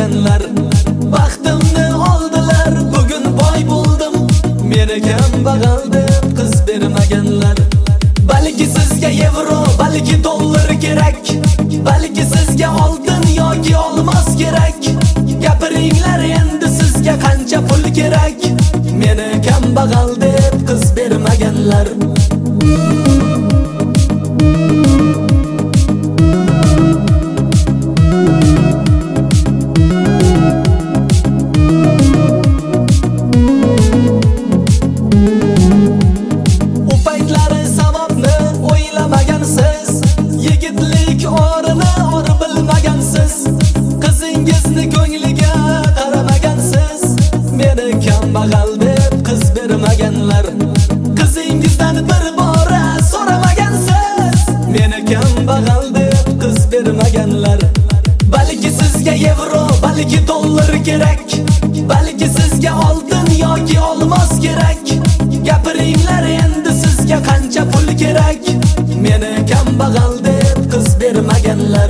bermaganlar. Baxtimni oldilar, bugun boy bo'ldim. Meni kambag'al deb qiz bermaganlar. Balki sizga yevro, balki dollar kerak, balki sizga oltin yoki olmos kerak. Gapiringlar endi sizga qancha pul kerak? Meni kambag'al deb qiz bermaganlar. Yigitlik o'rini bilmagansiz, qizingizni ko'ngliga qaramagansiz. Meni kambag'al deb qiz bermaganlar. Qizingizdan bir bora so'ramagansiz. Meni kambag'al deb qiz bermaganlar. Balki sizga yevro, balki dollar kerak, balki sizga oltin yoki olmos kerak. Gapiringlar endi sizga qancha pul kerak? Meni kambag'al deb qiz bermaganlar.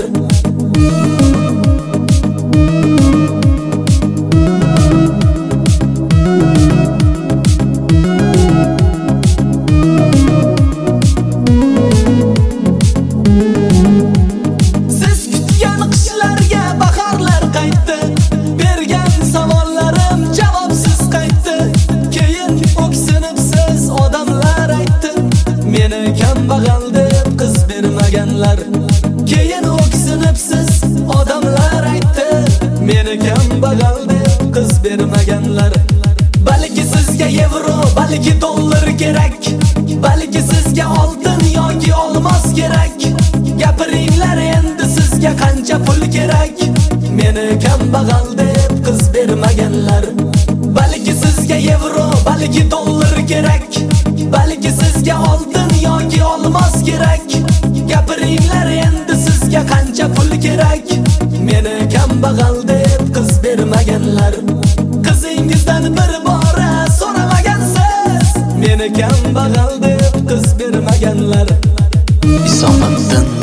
Siz kutgan qishlarga bahorlar qaytdi, bergan savollarim javobsiz qaytdi. Keyin o'ksinibsiz odamlar aytdi, meni kambag'al deb qiz bermaganlar. Keyin o'ksinibsiz odamlar aytdi, meni kambag'al deb qiz bermaganlar. Balki sizga yevro, balki dollar kerak, balki sizga oltin yoki olmos kerak. Gapiringlar endi sizga qancha pul kerak? Meni kambag'al deb qiz bermaganlar. Balki sizga yevro, balki dollar kerak, balki sizga oltin yoki olmos kerak. Gapiringlar endi sizga qancha pul kerak? Meni kambag'al deb qiz bermaganlar. Qizingizdan bir bora so'ramagansiz. Meni kambag'al deb qiz bermaganlar. Isoqatdan